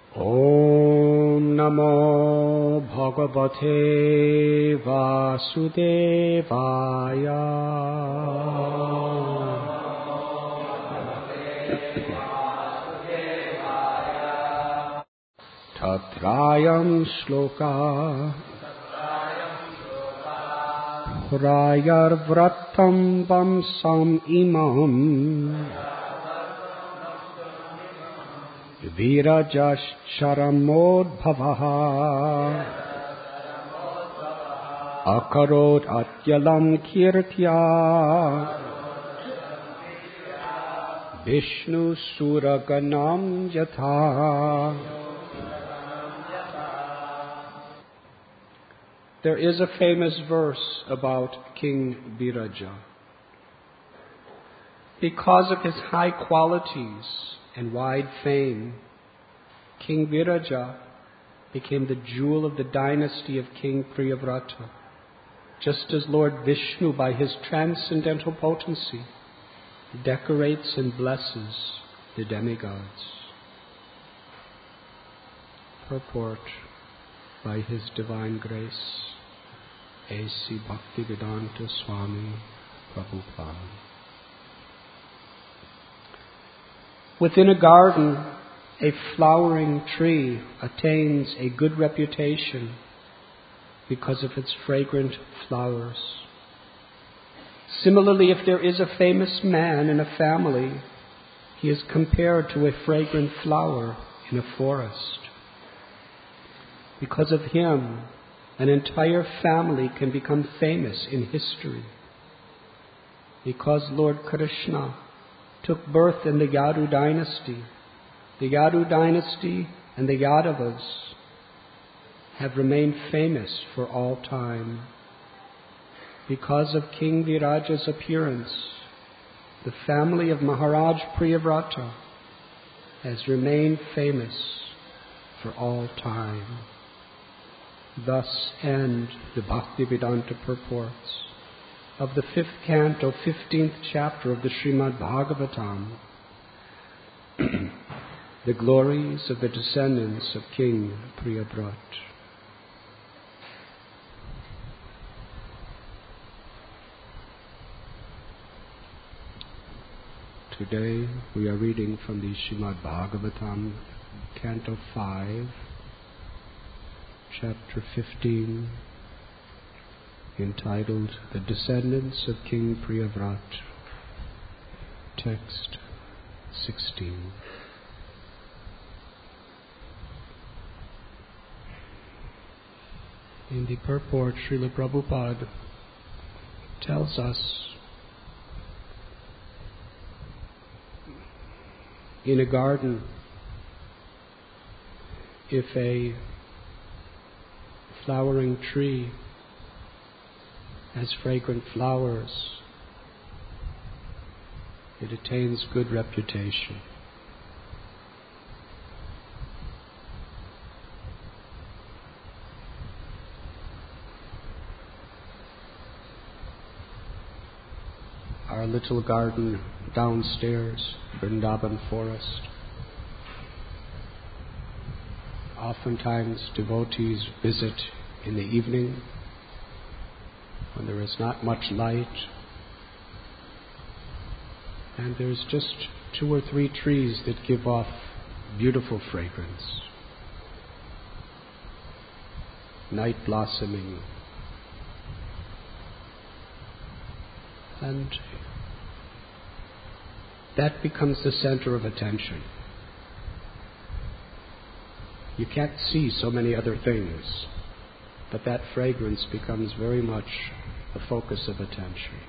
Om Namo Bhagavate Vasudevaya. Tatrayam Shloka Rayar Vratam Vamsam Imam Virajascharamodbhavaha Akarod Atyalam Kirtya Vishnu Suraganam Yatha. There is a famous verse about King Viraja. Because of his high qualities and wide fame, King Viraja became the jewel of the dynasty of King Priyavrata, just as Lord Vishnu, by his transcendental potency, decorates and blesses the demigods. Purport by His Divine Grace, A.C. Bhaktivedanta Swami Prabhupada. Within a garden, a flowering tree attains a good reputation because of its fragrant flowers. Similarly, if there is a famous man in a family, he is compared to a fragrant flower in a forest. Because of him, an entire family can become famous in history. Because Lord Krishna took birth in the Yadu dynasty, the Yadu dynasty and the Yadavas have remained famous for all time. Because of King Viraja's appearance, the family of Maharaj Priyavrata has remained famous for all time. Thus end the Bhaktivedanta purports of the 5th canto, 15th chapter of the Srimad Bhagavatam, the glories of the descendants of King Priyavrata. Today we are reading from the Srimad Bhagavatam, Canto 5, Chapter 15, entitled The Descendants of King Priyavrata, Text 16. In the purport, Srila Prabhupada tells us in a garden, if a flowering tree has fragrant flowers, it attains good reputation. Our little garden downstairs, Vrindavan Forest, oftentimes devotees visit in the evening when there is not much light, and there's just 2 or 3 trees that give off beautiful fragrance. Night blossoming. And that becomes the center of attention. You can't see so many other things, but that fragrance becomes very much the focus of attention.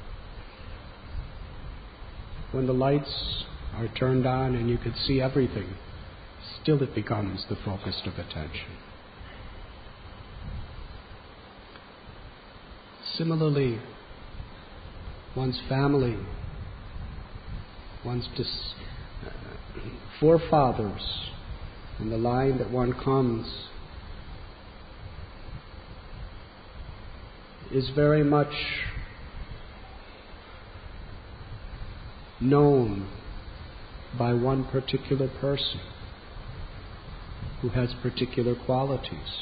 When the lights are turned on and you can see everything, still it becomes the focus of attention. Similarly, one's family, one's forefathers, and the line that one comes is very much known by one particular person. who has particular qualities.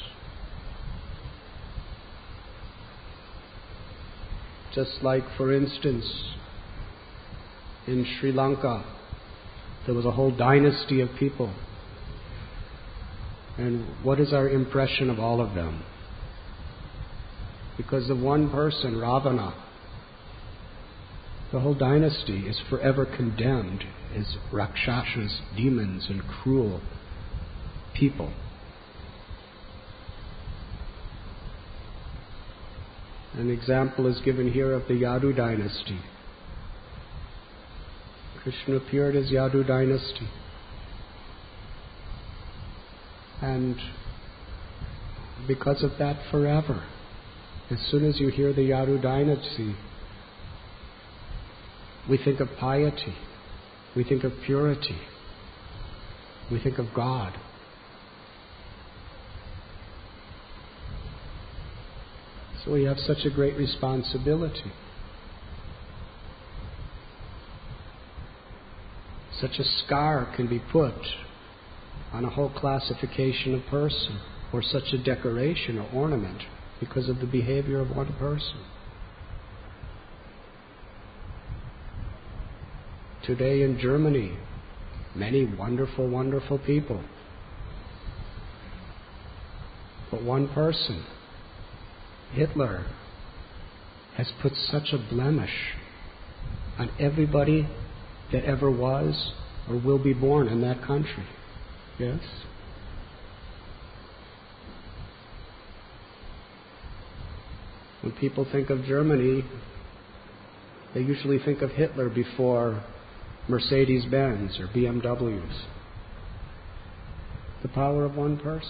Just like, for instance, in Sri Lanka, there was a whole dynasty of people. And what is our impression of all of them? Because of one person, Ravana, the whole dynasty is forever condemned as rakshasas, demons, and cruel people. An example is given here of the Yadu dynasty. Krishna appeared as Yadu dynasty. And because of that, forever, as soon as you hear the Yadu dynasty, we think of piety, we think of purity, we think of God. So we have such a great responsibility. Such a scar can be put on a whole classification of person, or such a decoration or ornament because of the behavior of one person. Today in Germany, many wonderful, wonderful people. But one person, Hitler, has put such a blemish on everybody that ever was or will be born in that country. Yes? When people think of Germany, they usually think of Hitler before Mercedes-Benz or BMWs. The power of one person.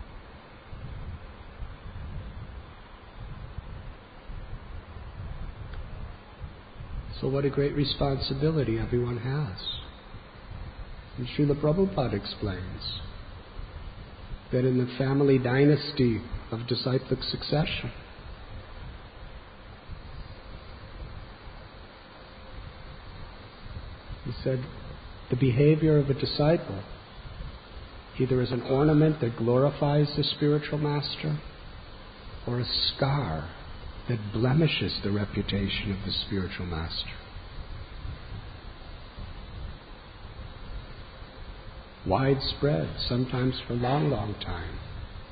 So what a great responsibility everyone has. And Srila Prabhupada explains that in the family dynasty of disciplic succession, he said, the behavior of a disciple either is an ornament that glorifies the spiritual master or a scar that blemishes the reputation of the spiritual master. Widespread, sometimes for a long, long time.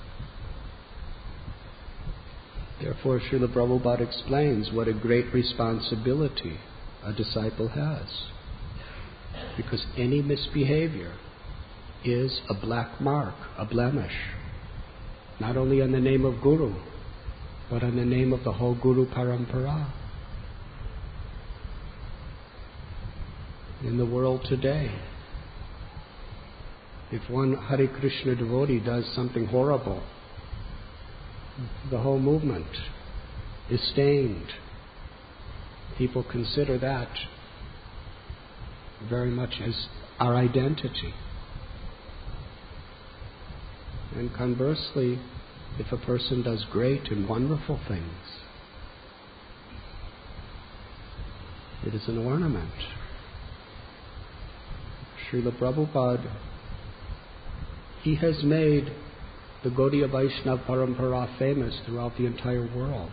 Therefore, Srila Prabhupada explains what a great responsibility a disciple has. Because any misbehavior is a black mark, a blemish, not only on the name of Guru, but on the name of the whole Guru Parampara. In the world today, if one Hare Krishna devotee does something horrible, the whole movement is stained. People consider that very much as our identity. And conversely, if a person does great and wonderful things, it is an ornament. Srila Prabhupada, he has made the Gaudiya Vaishnava Parampara famous throughout the entire world.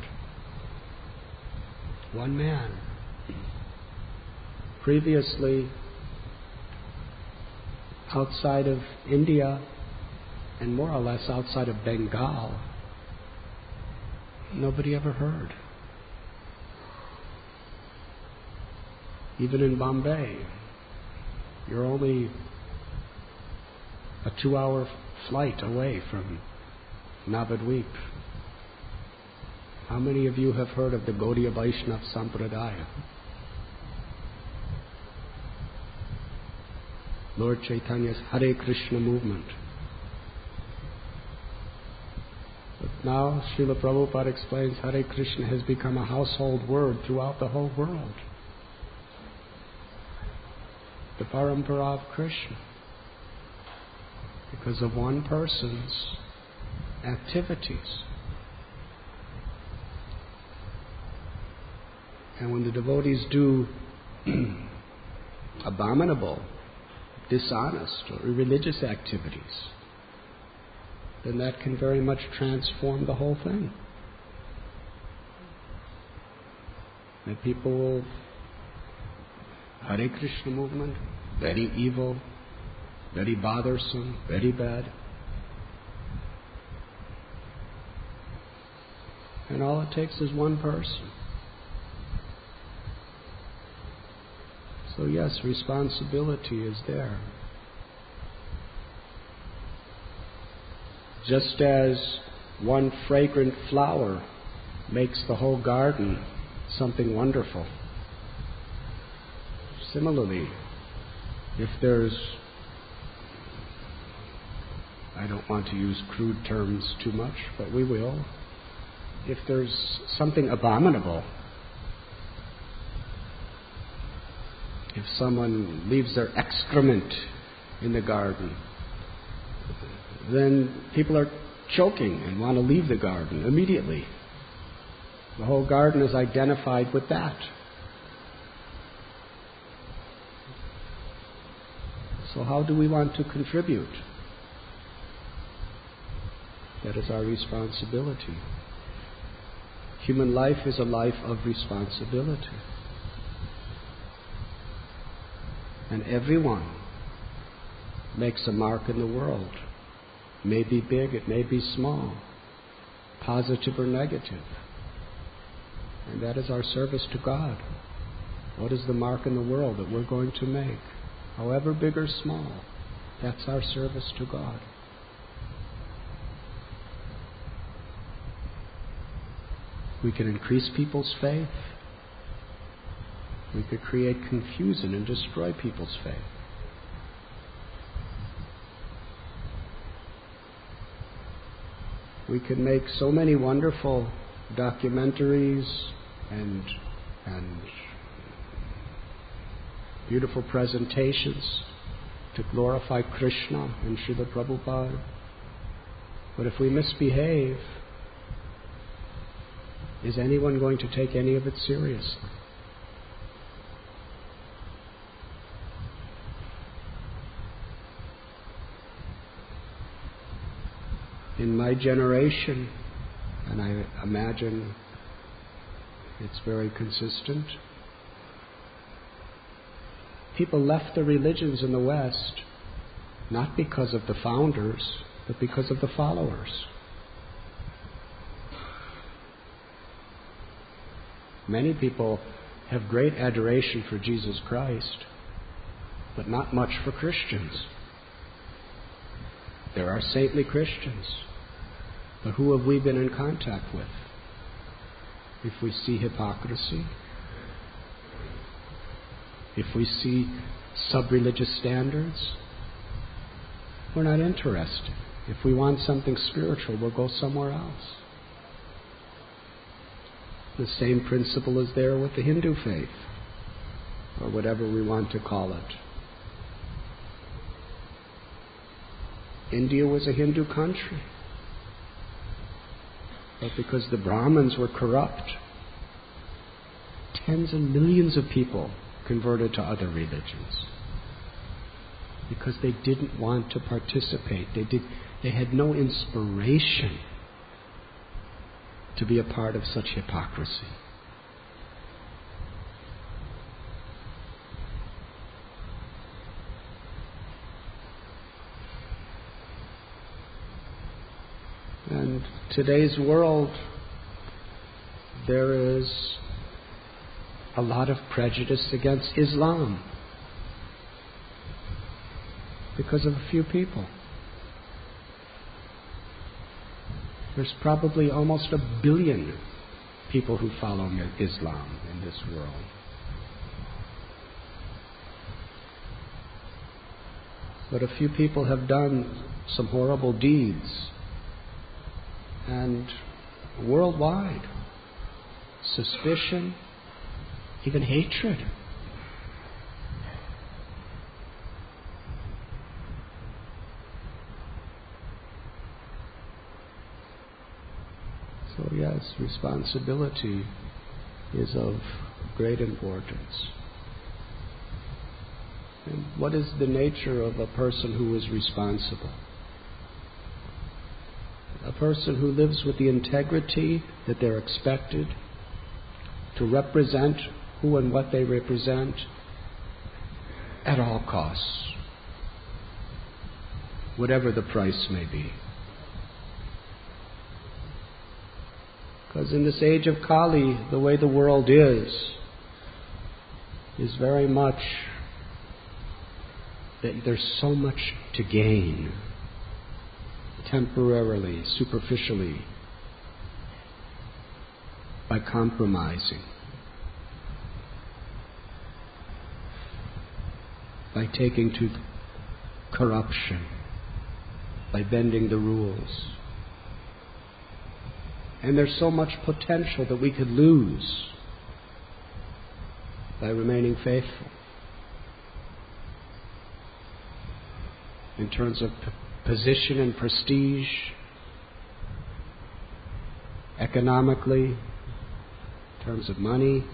One man. Previously, outside of India, and more or less outside of Bengal, nobody ever heard. Even in Bombay, you're only a 2-hour flight away from Navadvip. How many of you have heard of the Gaudiya Vaishnava Sampradaya? Lord Chaitanya's Hare Krishna movement. But now Srila Prabhupada explains Hare Krishna has become a household word throughout the whole world. The Parampara of Krishna. Because of one person's activities. And when the devotees do abominable, dishonest, or irreligious activities, then that can very much transform the whole thing. And people will, Hare Krishna movement, very evil, very bothersome, very bad. And all it takes is one person. So yes, responsibility is there. Just as one fragrant flower makes the whole garden something wonderful. Similarly, if there's, I don't want to use crude terms too much, but we will. If there's something abominable, if someone leaves their excrement in the garden, then people are choking and want to leave the garden immediately. The whole garden is identified with that. So how do we want to contribute? That is our responsibility. Human life is a life of responsibility. And everyone makes a mark in the world. It may be big, it may be small, positive or negative. And that is our service to God. What is the mark in the world that we're going to make? However big or small, that's our service to God. We can increase people's faith. We could create confusion and destroy people's faith. We can make so many wonderful documentaries and beautiful presentations to glorify Krishna and Srila Prabhupada. But if we misbehave, is anyone going to take any of it seriously? In my generation, and I imagine it's very consistent, people left the religions in the West not because of the founders, but because of the followers. Many people have great adoration for Jesus Christ, but not much for Christians. There are saintly Christians, but who have we been in contact with? If we see hypocrisy, if we see sub-religious standards, we're not interested. If we want something spiritual, we'll go somewhere else. The same principle is there with the Hindu faith, or whatever we want to call it. India was a Hindu country, but because the Brahmins were corrupt, tens of millions of people converted to other religions because they didn't want to participate. They had no inspiration to be a part of such hypocrisy. And today's world, there is a lot of prejudice against Islam because of a few people. There's probably almost 1 billion people who follow Islam in this world. But a few people have done some horrible deeds. And worldwide, suspicion, even hatred. So yes, responsibility is of great importance. And what is the nature of a person who is responsible? a person who lives with the integrity that they're expected to represent who and what they represent at all costs, whatever the price may be. Because in this age of Kali, the way the world is very much that there's so much to gain, temporarily, superficially, by compromising, by taking to corruption, by bending the rules. And there's so much potential that we could lose by remaining faithful in terms of position and prestige, economically, in terms of money,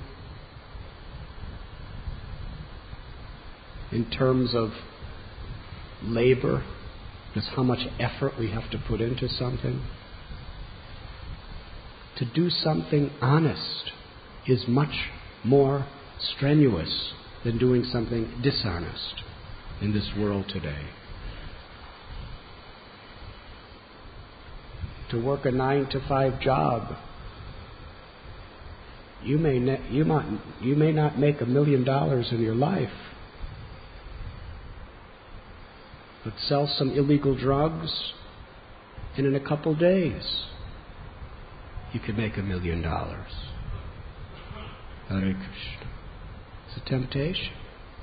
in terms of labor, just how much effort we have to put into something. To do something honest is much more strenuous than doing something dishonest in this world today. To work a 9-to-5 job, you may not make $1 million in your life, but sell some illegal drugs, and in a couple days you could make $1 million. Hare Krishna. It's a temptation.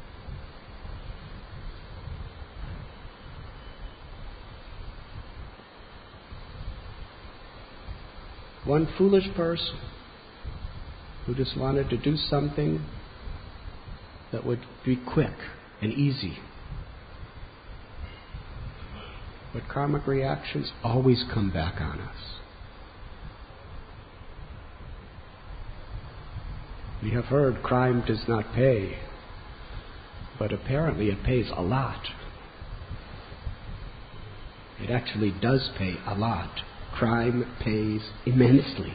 One foolish person who just wanted to do something that would be quick and easy. But karmic reactions always come back on us. We have heard crime does not pay, but apparently it pays a lot. It actually does pay a lot. Crime pays immensely,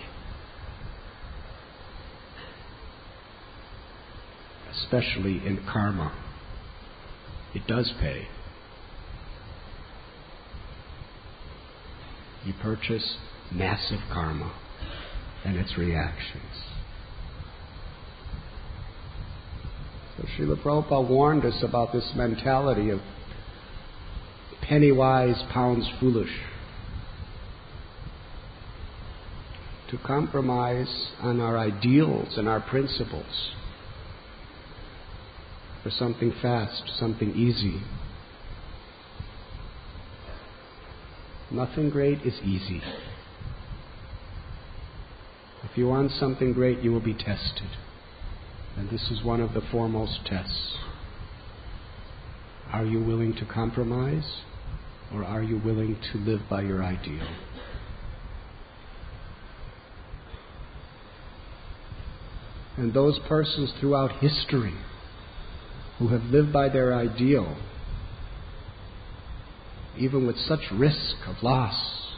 especially in karma. It does pay. You purchase massive karma and its reactions. So Srila Prabhupada warned us about this mentality of penny wise, pounds foolish. To compromise on our ideals and our principles for something fast, something easy. Nothing great is easy. If you want something great, you will be tested. And this is one of the foremost tests. Are you willing to compromise, or are you willing to live by your ideal? And those persons throughout history who have lived by their ideal, even with such risk of loss,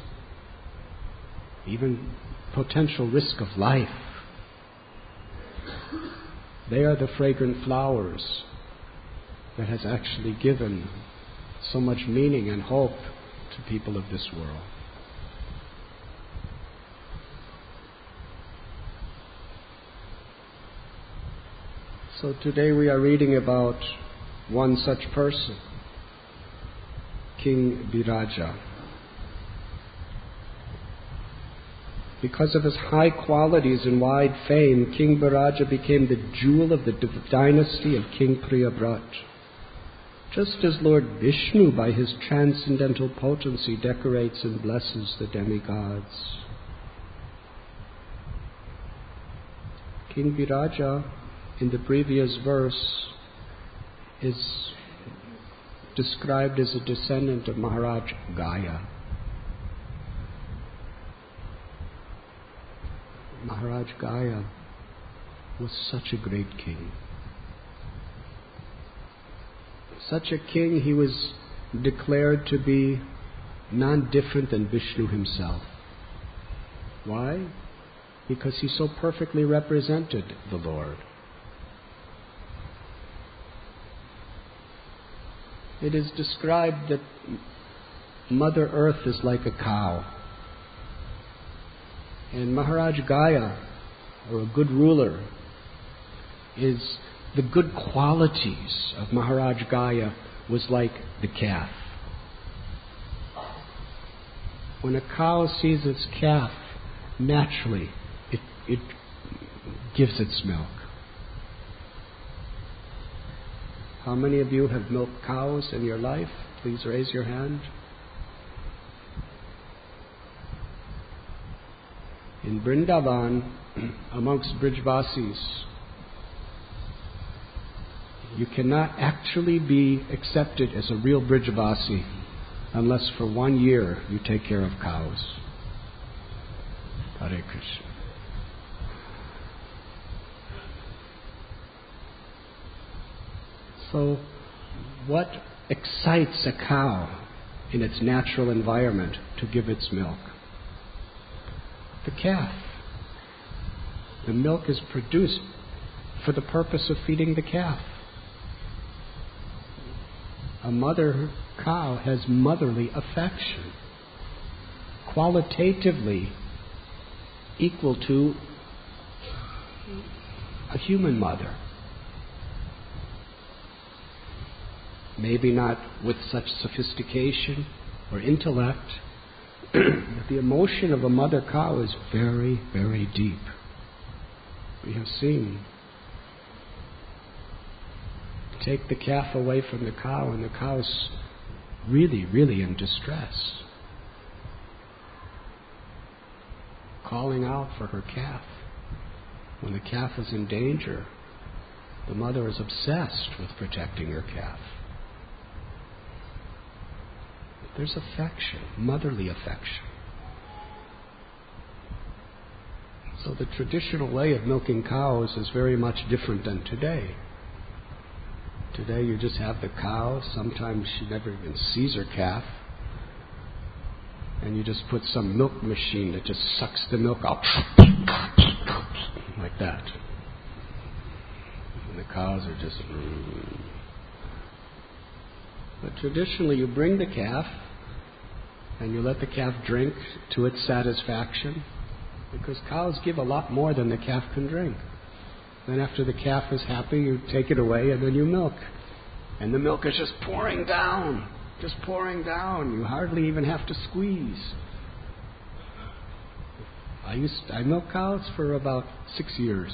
even potential risk of life, they are the fragrant flowers that has actually given so much meaning and hope to people of this world. So today we are reading about one such person, King Viraja. Because of his high qualities and wide fame, King Viraja became the jewel of the dynasty of King Priyabrat. Just as Lord Vishnu, by his transcendental potency, decorates and blesses the demigods. King Viraja, in the previous verse, is described as a descendant of Maharaj Gaya. Maharaj Gaya was such a great king. Such a king, he was declared to be none different than Vishnu himself. Why? Because he so perfectly represented the Lord. It is described that Mother Earth is like a cow. And Maharaj Gaya, or a good ruler, is the good qualities of Maharaj Gaya was like the calf. When a cow sees its calf, naturally it gives its milk. How many of you have milked cows in your life? Please raise your hand. In Vrindavan, amongst Brijvasis, you cannot actually be accepted as a real Brijvasi unless for 1 year you take care of cows. Hare Krishna. So, what excites a cow in its natural environment to give its milk? The calf. The milk is produced for the purpose of feeding the calf. A mother cow has motherly affection, qualitatively equal to a human mother. Maybe not with such sophistication or intellect, but the emotion of a mother cow is very, very deep. We have seen. Take the calf away from the cow, and the cow's really, really in distress, calling out for her calf. When the calf is in danger, the mother is obsessed with protecting her calf. There's affection, motherly affection. So the traditional way of milking cows is very much different than today. Today you just have the cow, sometimes she never even sees her calf, and you just put some milk machine that just sucks the milk out like that. And the cows are just... But traditionally you bring the calf and you let the calf drink to its satisfaction, because cows give a lot more than the calf can drink. Then after the calf is happy, you take it away and then you milk. And the milk is just pouring down. Just pouring down. You hardly even have to squeeze. I milked cows for about 6 years.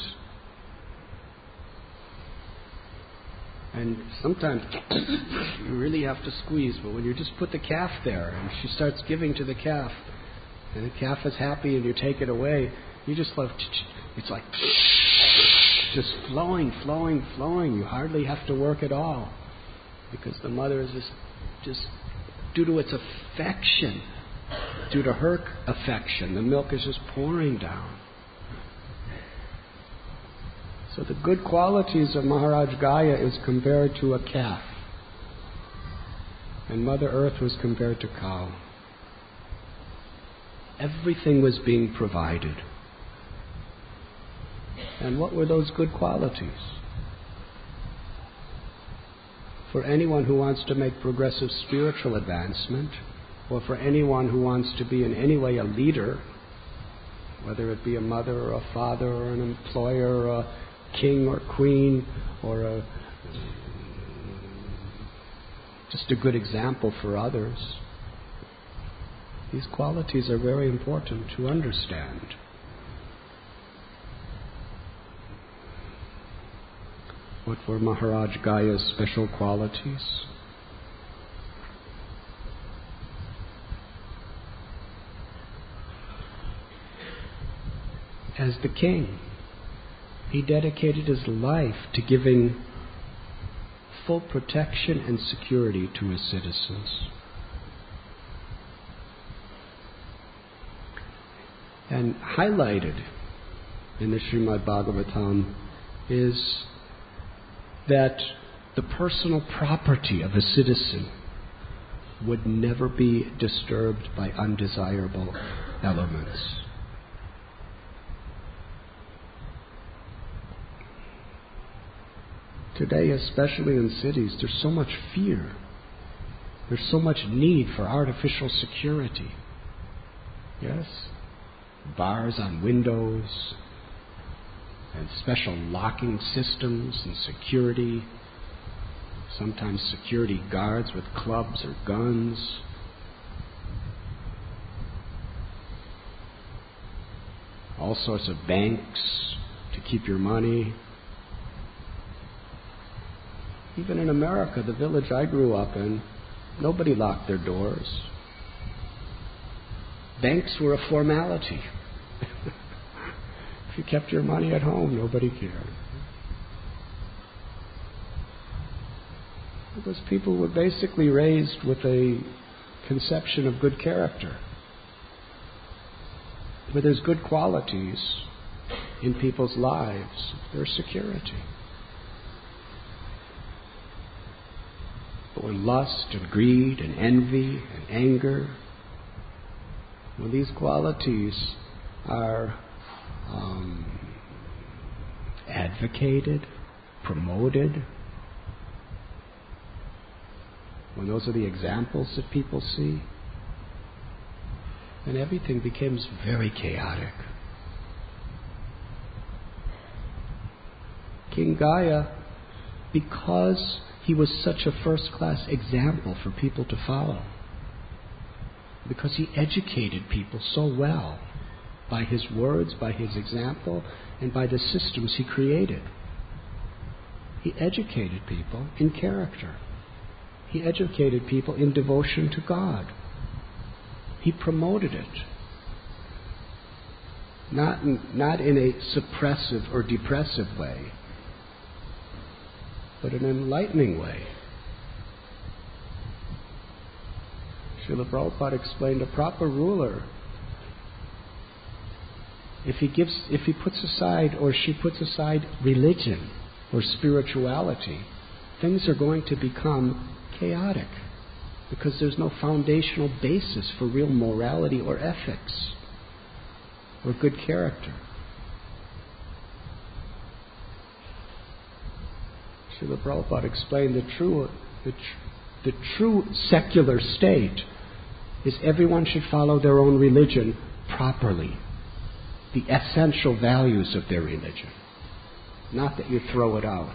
And sometimes you really have to squeeze, but when you just put the calf there and she starts giving to the calf, and the calf is happy and you take it away, you just love, it's like just flowing, flowing, flowing. You hardly have to work at all, because the mother is just due to its affection, due to her affection, the milk is just pouring down. So the good qualities of Maharaj Gaya is compared to a calf, and Mother Earth was compared to cow. Everything was being provided. And what were those good qualities? For anyone who wants to make progressive spiritual advancement, or for anyone who wants to be in any way a leader, whether it be a mother or a father or an employer or a king or queen or just a good example for others, these qualities are very important to understand. What were Maharaj Gaya's special qualities? As the king, he dedicated his life to giving full protection and security to his citizens. And highlighted in the Srimad Bhagavatam is that the personal property of a citizen would never be disturbed by undesirable elements. Today, especially in cities, there's so much fear. There's so much need for artificial security. Yes? Bars on windows, and special locking systems and security. Sometimes security guards with clubs or guns. All sorts of banks to keep your money. Even in America, the village I grew up in, nobody locked their doors. Banks were a formality. If you kept your money at home, nobody cared. Because people were basically raised with a conception of good character, where there's good qualities in people's lives, there's security. But when lust and greed and envy and anger, when these qualities are advocated, promoted, when those are the examples that people see, then everything becomes very chaotic. King Gaia, because he was such a first-class example for people to follow, because he educated people so well by his words, by his example, and by the systems he created. He educated people in character. He educated people in devotion to God. He promoted it. Not in a suppressive or depressive way, but in an enlightening way. Srila Prabhupada explained a proper ruler, if he puts aside or she puts aside religion or spirituality, things are going to become chaotic because there's no foundational basis for real morality or ethics or good character. Srila Prabhupada explained the true secular state is everyone should follow their own religion properly, the essential values of their religion, not that you throw it out.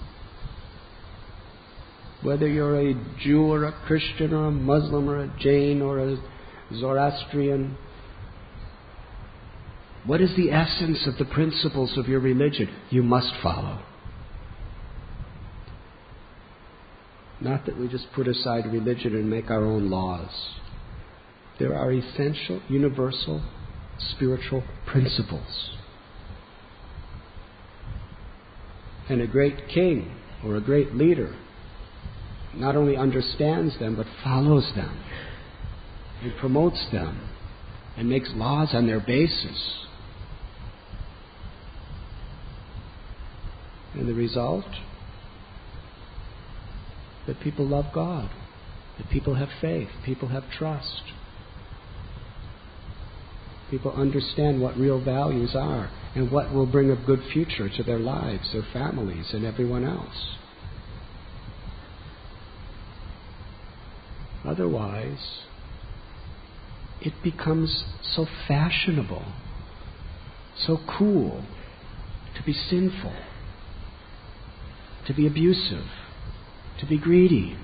Whether you're a Jew or a Christian or a Muslim or a Jain or a Zoroastrian, what is the essence of the principles of your religion? You must follow. Not that we just put aside religion and make our own laws. There are essential, universal, spiritual principles. And a great king or a great leader not only understands them, but follows them and promotes them and makes laws on their basis. And the result? That people love God, that people have faith, people have trust. People understand what real values are and what will bring a good future to their lives, their families, and everyone else. Otherwise, it becomes so fashionable, so cool to be sinful, to be abusive, to be greedy.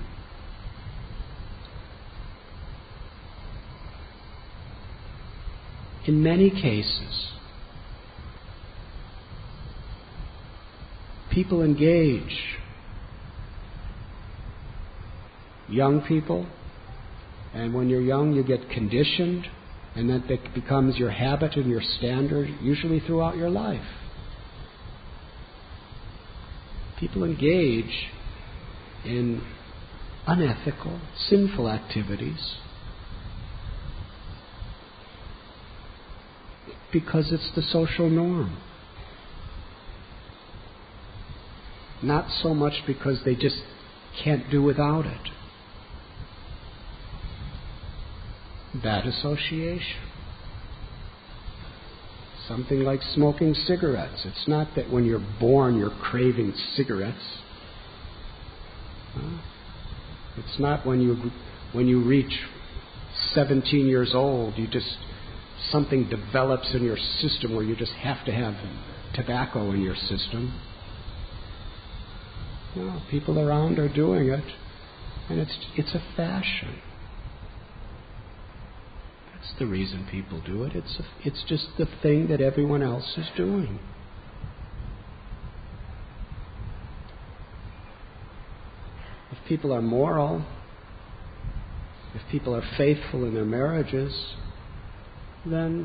In many cases, people engage, young people, and when you're young you get conditioned, and that becomes your habit and your standard, usually throughout your life. People engage in unethical, sinful activities because it's the social norm. Not so much because they just can't do without it. bad association. Something like smoking cigarettes. It's not that when you're born you're craving cigarettes. It's not when you reach 17 years old, something develops in your system where you just have to have tobacco in your system. No, people around are doing it, and it's a fashion. That's the reason people do it. It's just the thing that everyone else is doing. If people are moral, if people are faithful in their marriages, then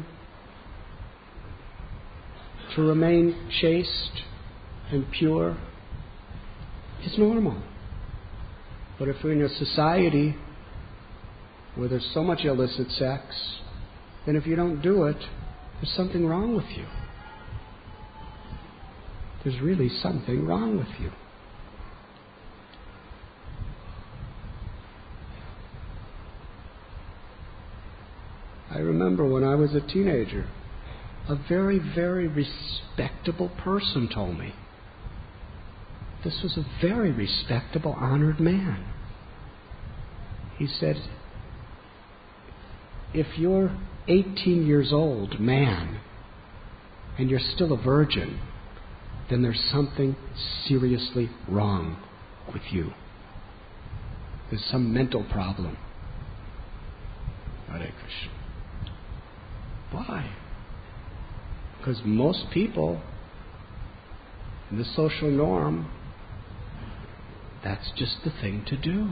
to remain chaste and pure is normal. But if we're in a society where there's so much illicit sex, then if you don't do it, there's something wrong with you. There's really something wrong with you. I remember when I was a teenager, a very, very respectable person told me. This was a very respectable, honored man. He said, if you're 18 years old, man, and you're still a virgin, then there's something seriously wrong with you. There's some mental problem. Hare Krishna. Why? Because most people, in the social norm, that's just the thing to do.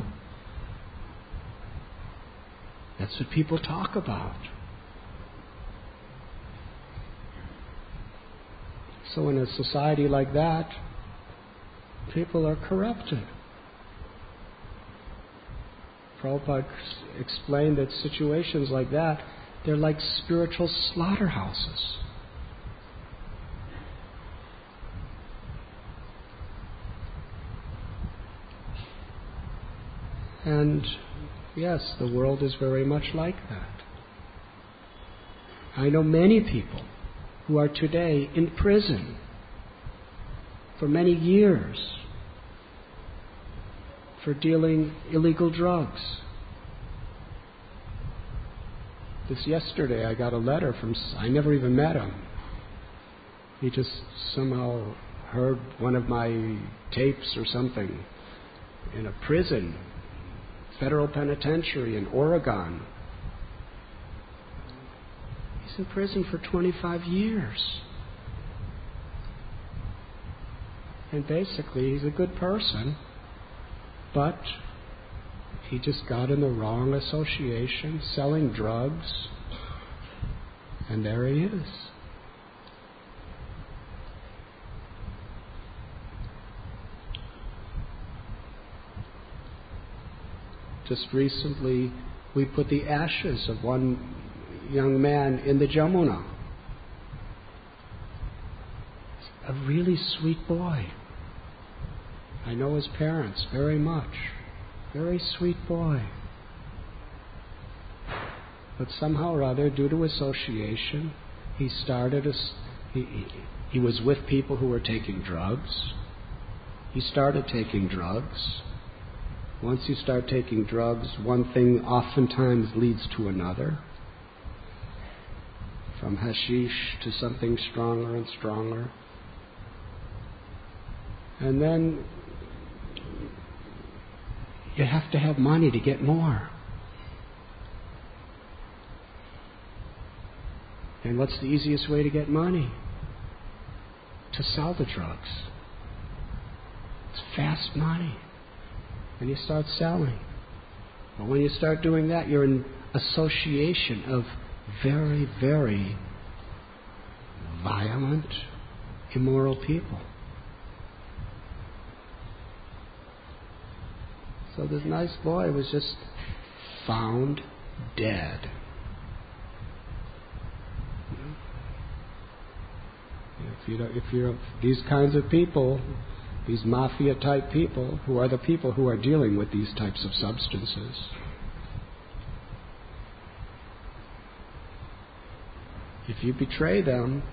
That's what people talk about. So in a society like that, people are corrupted. Prabhupada explained that situations like that, they're like spiritual slaughterhouses. And yes, the world is very much like that. I know many people who are today in prison for many years for dealing illegal drugs. Just yesterday I got a letter from, I never even met him. He just somehow heard one of my tapes or something in a prison, federal penitentiary in Oregon. He's in prison for 25 years. And basically he's a good person, but he just got in the wrong association, selling drugs, and there he is. Just recently, we put the ashes of one young man in the Jamuna. A really sweet boy. I know his parents very much. Very sweet boy. But somehow or other, due to association, he was with people who were taking drugs. He started taking drugs. Once you start taking drugs, one thing oftentimes leads to another. From hashish to something stronger and stronger. And then you have to have money to get more. And what's the easiest way to get money? To sell the drugs. It's fast money. And you start selling. But when you start doing that, you're in association of very, very violent, immoral people. So this nice boy was just found dead. If you're these kinds of people, these mafia-type people, who are the people who are dealing with these types of substances, If you betray them,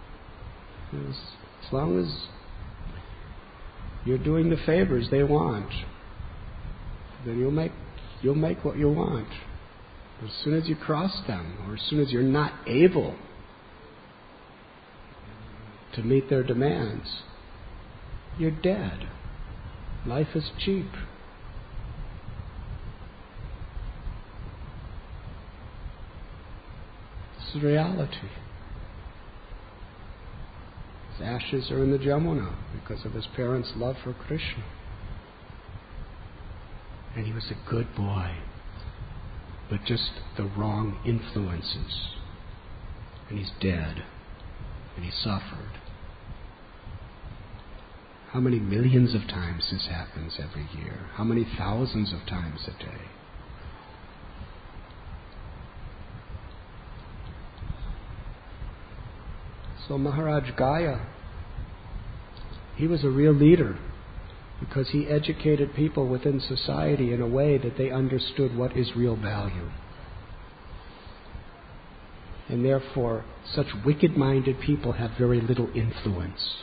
as long as you're doing the favors they want, then you'll make what you want. As soon as you cross them, or as soon as you're not able to meet their demands, you're dead. Life is cheap. This is reality. His ashes are in the Jamuna because of his parents' love for Krishna. And he was a good boy, but just the wrong influences. And he's dead. And he suffered. How many millions of times this happens every year? How many thousands of times a day? So Maharaj Gaya, he was a real leader because he educated people within society in a way that they understood what is real value. And therefore, such wicked-minded people have very little influence.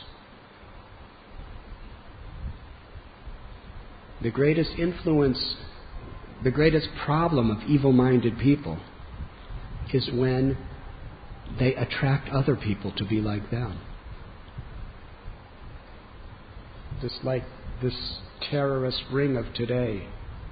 The greatest influence, the greatest problem of evil-minded people is when they attract other people to be like them. Just like this terrorist ring of today.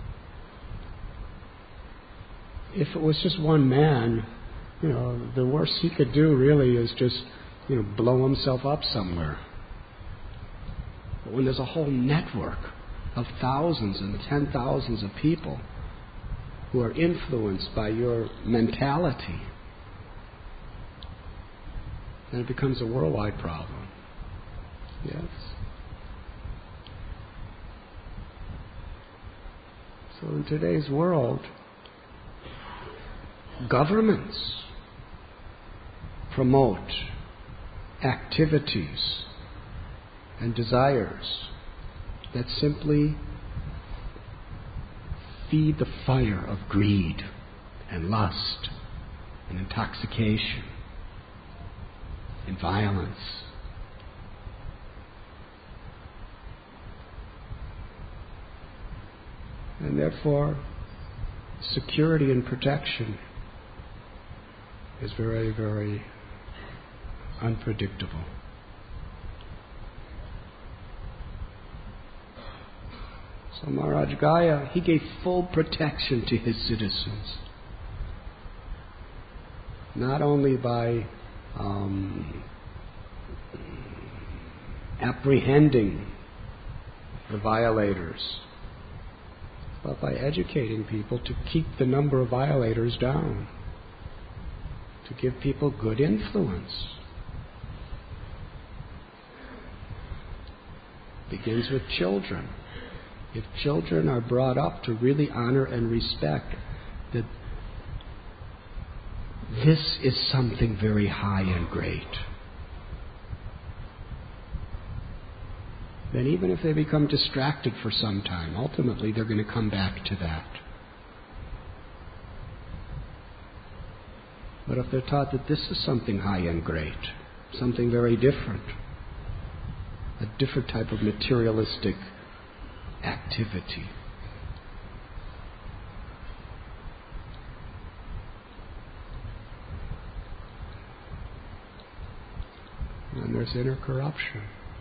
If it was just one man, the worst he could do really is just, blow himself up somewhere. But when there's a whole network of thousands and 10,000s of people who are influenced by your mentality, then it becomes a worldwide problem. Yes. So in today's world, governments promote activities and desires that simply feed the fire of greed and lust and intoxication and violence. And therefore, security and protection is very, very unpredictable. So Maharaj Gaya, he gave full protection to his citizens. Not only by apprehending the violators, but by educating people to keep the number of violators down, to give people good influence. Begins with children. If children are brought up to really honor and respect that this is something very high and great, then even if they become distracted for some time, ultimately they're going to come back to that. But if they're taught that this is something high and great, something very different, a different type of materialistic activity, and there's inner corruption.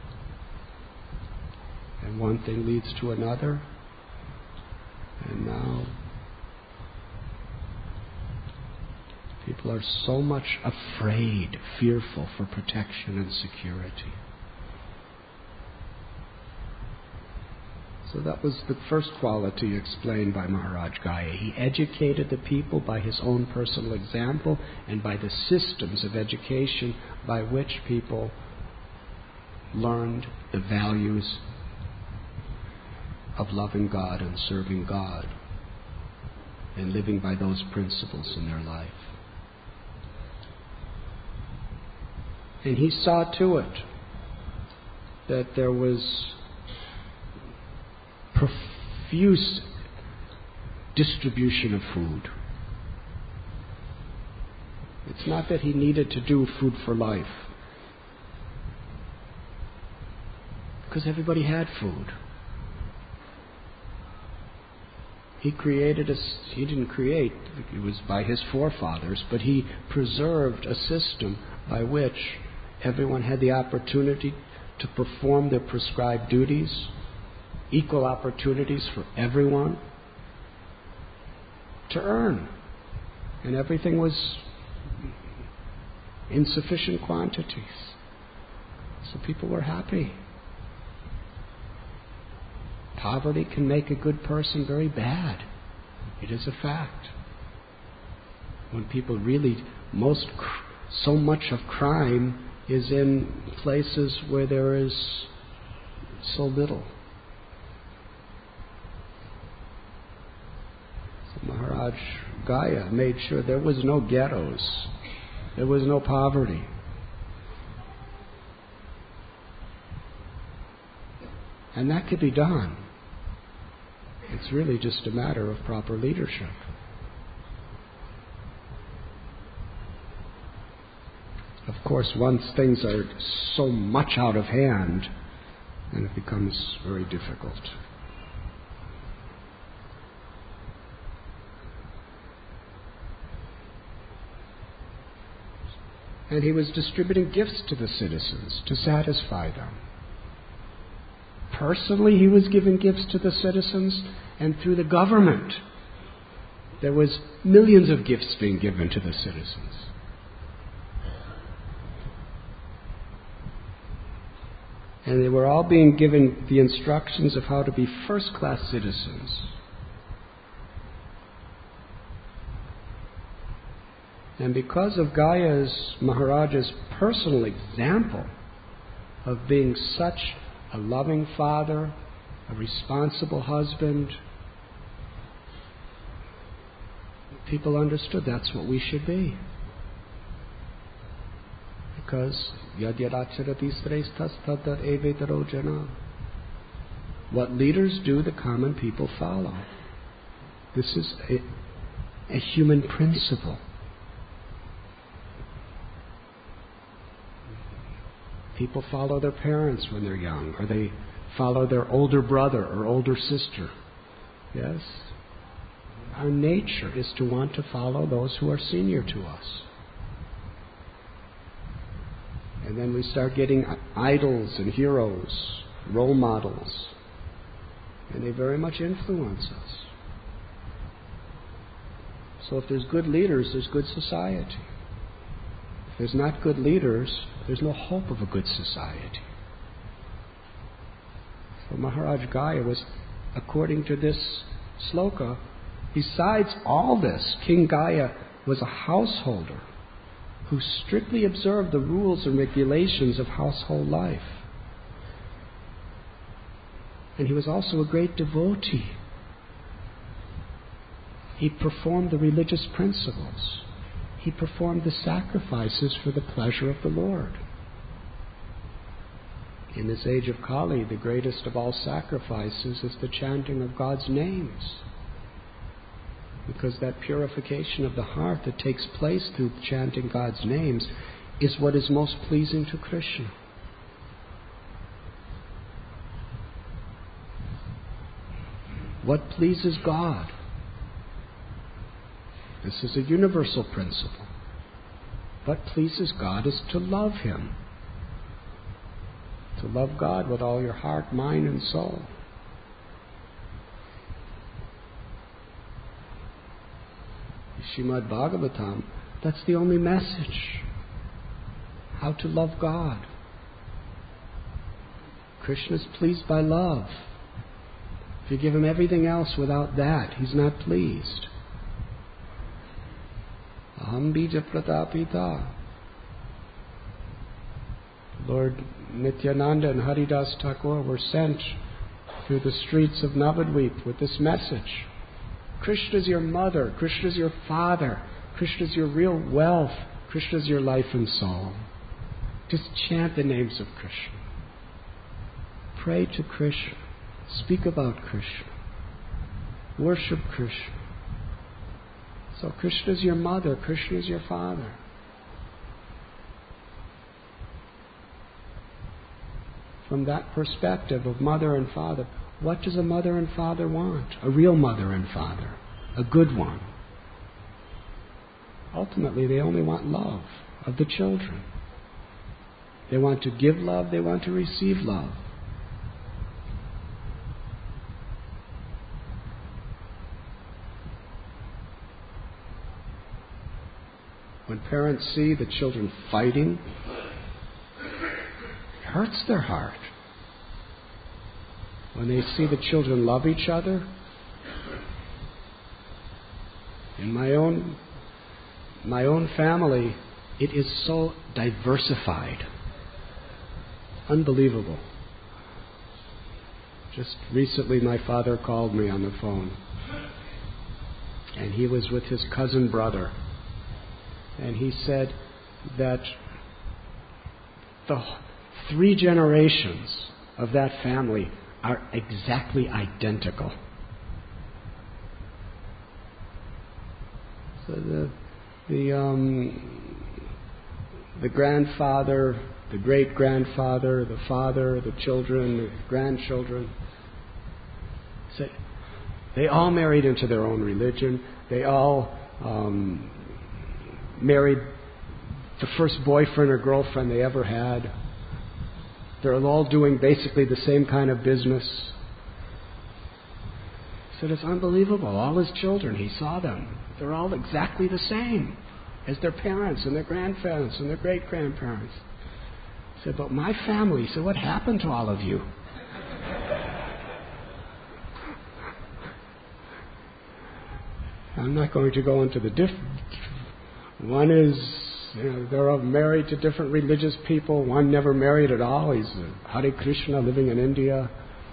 And one thing leads to another, and now people are so much afraid, fearful for protection and security. So that was the first quality explained by Maharaj Gaya. He educated the people by his own personal example and by the systems of education by which people learned the values of loving God and serving God and living by those principles in their life. And he saw to it that there was profuse distribution of food. That It's not that he needed to do food for life, because everybody had food. He didn't create, it was by his forefathers, but he preserved a system by which everyone had the opportunity to perform their prescribed duties, equal opportunities for everyone to earn. And everything was in sufficient quantities. So people were happy. Poverty can make a good person very bad. It is a fact. When people really, so much of crime is in places where there is so little. So Maharaj Gaya made sure there was no ghettos. There was no poverty. And that could be done. It's really just a matter of proper leadership. Of course, once things are so much out of hand, then it becomes very difficult. And he was distributing gifts to the citizens to satisfy them. Personally, he was giving gifts to the citizens, and through the government, there was millions of gifts being given to the citizens. And they were all being given the instructions of how to be first-class citizens. And because of Maharaja's personal example of being such a loving father, a responsible husband, people understood that's what we should be. Because yad yadacharati sresthas tad evetaro jana. What leaders do, the common people follow. This is a human principle. People follow their parents when they're young, or they follow their older brother or older sister. Yes? Our nature is to want to follow those who are senior to us. And then we start getting idols and heroes, role models, and they very much influence us. So if there's good leaders, there's good society. If there's not good leaders, there's no hope of a good society. So Maharaj Gaya was, according to this sloka, besides all this, King Gaya was a householder who strictly observed the rules and regulations of household life. And he was also a great devotee. He performed the religious principles. He performed the sacrifices for the pleasure of the Lord. In this age of Kali, the greatest of all sacrifices is the chanting of God's names. Because that purification of the heart that takes place through chanting God's names is what is most pleasing to Krishna. What pleases God? This is a universal principle. What pleases God is to love Him. To love God with all your heart, mind, and soul. Srimad Bhagavatam, that's the only message. How to love God. Krishna is pleased by love. If you give Him everything else without that, He's not pleased. Aham bija pratapita. Lord Nityananda and Haridas Thakur were sent through the streets of Navadvip with this message. Krishna is your mother, Krishna is your father, Krishna is your real wealth, Krishna is your life and soul. Just chant the names of Krishna. Pray to Krishna. Speak about Krishna. Worship Krishna. So Krishna is your mother, Krishna is your father. from that perspective of mother and father, what does a mother and father want? A real mother and father, a good one. Ultimately, they only want love of the children. They want to give love, they want to receive love. When parents see the children fighting, it hurts their heart. When they see the children love each other, in my own family, it is so diversified. Unbelievable. Just recently my father called me on the phone, and he was with his cousin brother. And he said that the 3 generations of that family are exactly identical. So the grandfather, the great-grandfather, the father, the children, the grandchildren, said they all married into their own religion. They all married the first boyfriend or girlfriend they ever had. They're all doing basically the same kind of business. He said it's unbelievable. All his children, he saw them. They're all exactly the same as their parents and their grandparents and their great-grandparents. He said, but my family, he said, what happened to all of you? I'm not going to go into the one is, they're all married to different religious people. One never married at all. He's a Hare Krishna living in India.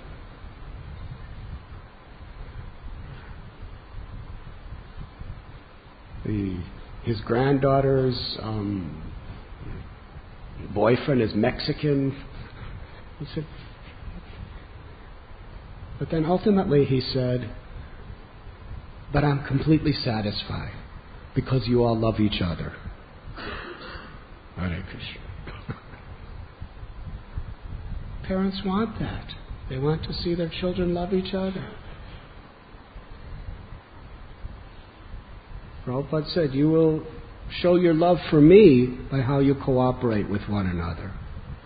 His granddaughter's boyfriend is Mexican. He said, but then ultimately he said, but I'm completely satisfied because you all love each other. Hare Krishna. Parents want that. They want to see their children love each other. Prabhupada said, you will show your love for me by how you cooperate with one another.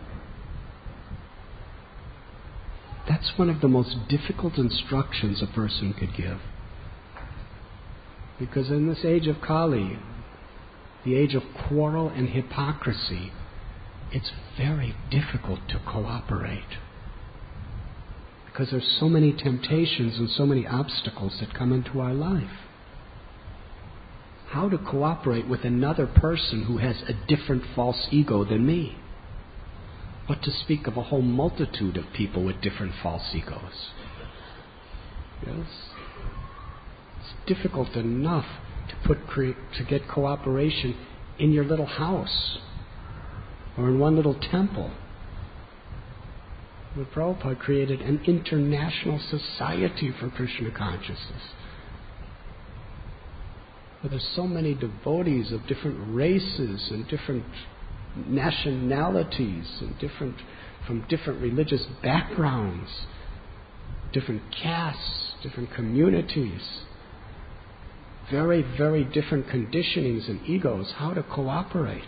That's one of the most difficult instructions a person could give. Because in this age of Kali, the age of quarrel and hypocrisy, it's very difficult to cooperate. Because there's so many temptations and so many obstacles that come into our life. How to cooperate with another person who has a different false ego than me? What to speak of a whole multitude of people with different false egos? Yes? It's difficult enough to get cooperation in your little house or in one little temple. But Prabhupada created an international society for Krishna consciousness. But there's so many devotees of different races and different nationalities and from different religious backgrounds, different castes, different communities, very, very different conditionings and egos, how to cooperate.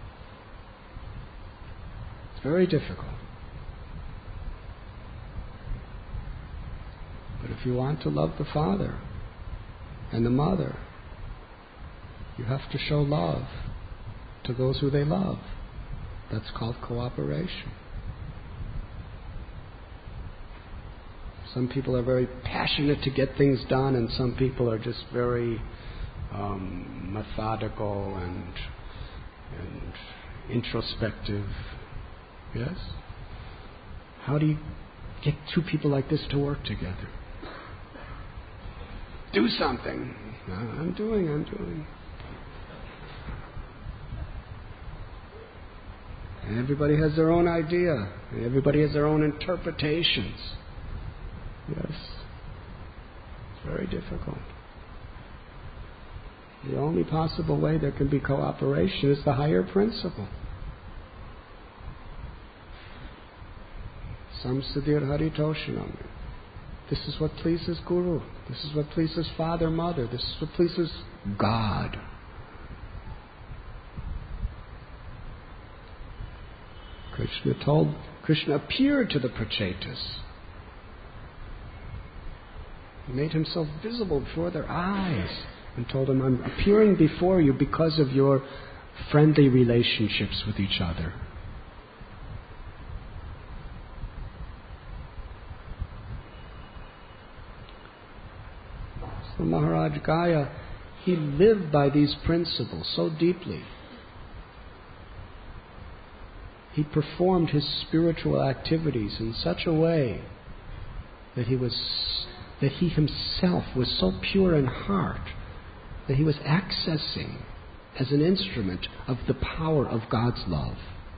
It's very difficult. But if you want to love the father and the mother, you have to show love to those who they love. That's called cooperation. Some people are very passionate to get things done, and some people are just very methodical and introspective. Yes? How do you get 2 people like this to work together? Do something. I'm doing. And everybody has their own idea. And everybody has their own interpretations. Yes. It's very difficult. The only possible way there can be cooperation is the higher principle. Samsadir Haritoshanam. This is what pleases Guru. This is what pleases Father, Mother. This is what pleases God. Krishna appeared to the Prachetas. He made himself visible before their eyes and told them, I'm appearing before you because of your friendly relationships with each other. So Maharaj Gaya, he lived by these principles so deeply. He performed his spiritual activities in such a way that he himself was so pure in heart that he was accessing as an instrument of the power of God's love.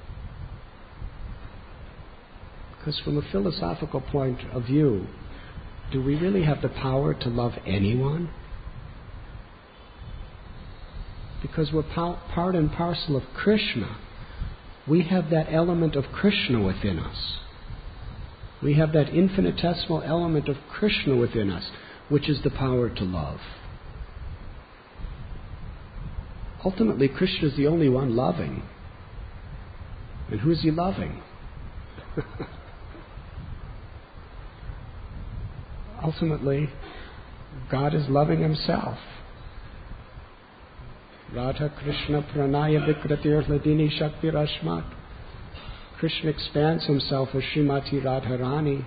Because from a philosophical point of view, do we really have the power to love anyone? Because we're part and parcel of Krishna. We have that element of Krishna within us. We have that infinitesimal element of Krishna within us, which is the power to love. Ultimately, Krishna is the only one loving. And who is he loving? Ultimately, God is loving himself. Radha Krishna Pranaya Vikratir Hladini Shakti Rashmat. Krishna expands himself as Srimati Radharani.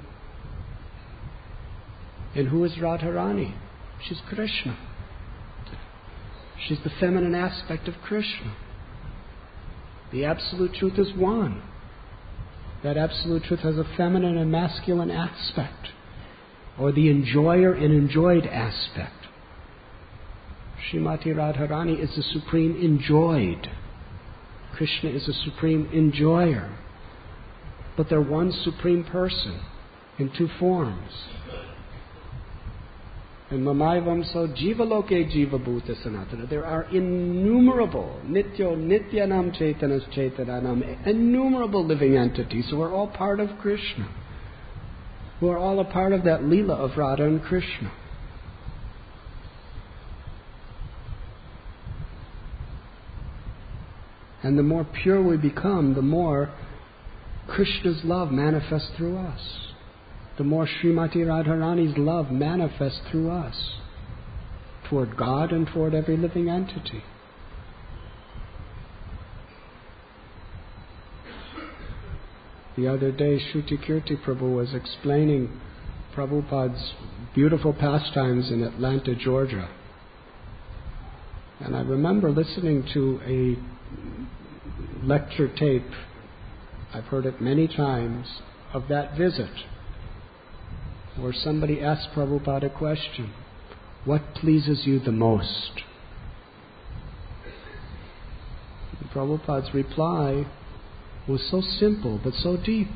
And who is Radharani? She's Krishna. She's the feminine aspect of Krishna. The Absolute Truth is one. That Absolute Truth has a feminine and masculine aspect, or the enjoyer and enjoyed aspect. Srimati Radharani is the supreme enjoyed. Krishna is the supreme enjoyer. But they're one supreme person in two forms. And Mamaivam so Jivaloke Jiva Bhuta Sanatana. There are innumerable Nityo Nityanam Chaitanas Chaitananam, innumerable living entities who are all part of Krishna, who are all a part of that Leela of Radha and Krishna. And the more pure we become, the more Krishna's love manifests through us. The more Srimati Radharani's love manifests through us, toward God and toward every living entity. The other day, Shruti Kirti Prabhu was explaining Prabhupada's beautiful pastimes in Atlanta, Georgia. And I remember listening to a lecture tape, I've heard it many times, of that visit, where somebody asked Prabhupada a question: what pleases you the most? And Prabhupada's reply was so simple but so deep.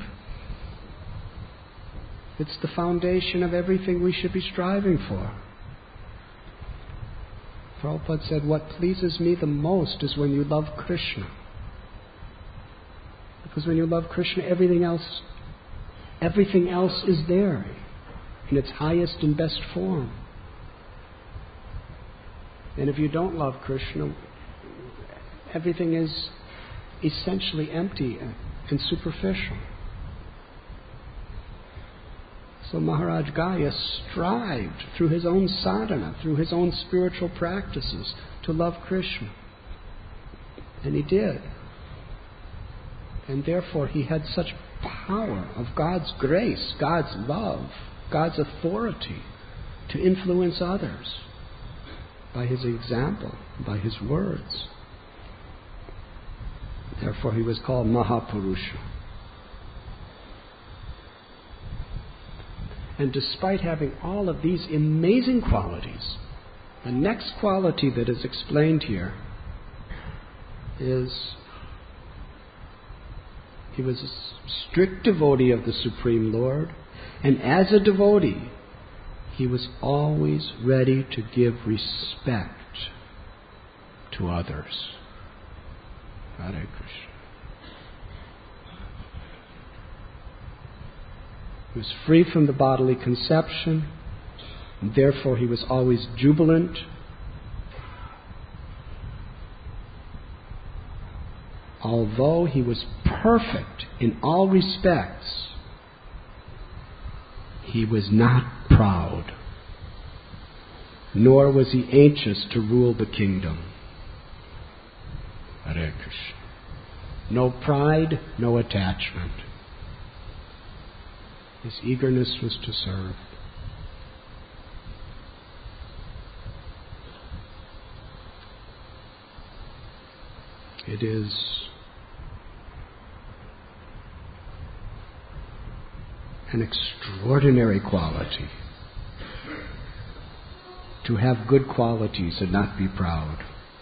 It's the foundation of everything we should be striving for. Prabhupada said, what pleases me the most is when you love Krishna. Because when you love Krishna, everything else is there in its highest and best form. And if you don't love Krishna, everything is essentially empty and superficial. So Maharaj Gaya strived through his own sadhana, through his own spiritual practices, to love Krishna. And he did. And therefore he had such power of God's grace, God's love, God's authority to influence others by his example, by his words. Therefore he was called Mahapurusha. And despite having all of these amazing qualities, the next quality that is explained here is he was a strict devotee of the Supreme Lord, and as a devotee, he was always ready to give respect to others. Hare Krishna. He was free from the bodily conception, and therefore he was always jubilant. Although he was perfect in all respects, he was not proud, nor was he anxious to rule the kingdom. Hare Krishna. No pride, no attachment. His eagerness was to serve. It is an extraordinary quality to have good qualities and not be proud.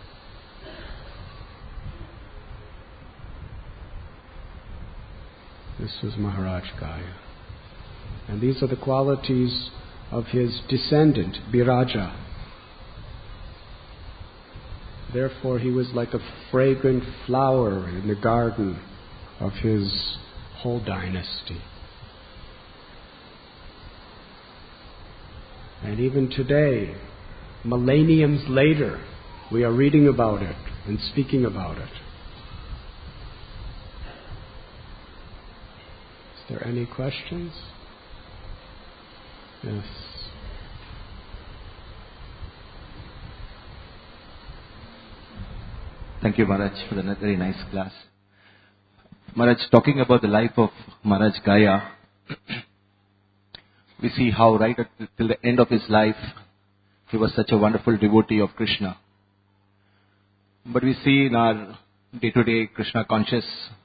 This is Maharaj Gaya. And these are the qualities of his descendant, Biraja. Therefore he was like a fragrant flower in the garden of his whole dynasty. And even today, millenniums later, we are reading about it and speaking about it. Is there any questions? Yes. Thank you, Maharaj, for the very nice class. Maharaj, talking about the life of Maharaj Gaya, we see how right till the end of his life, he was such a wonderful devotee of Krishna. But we see in our day-to-day Krishna conscious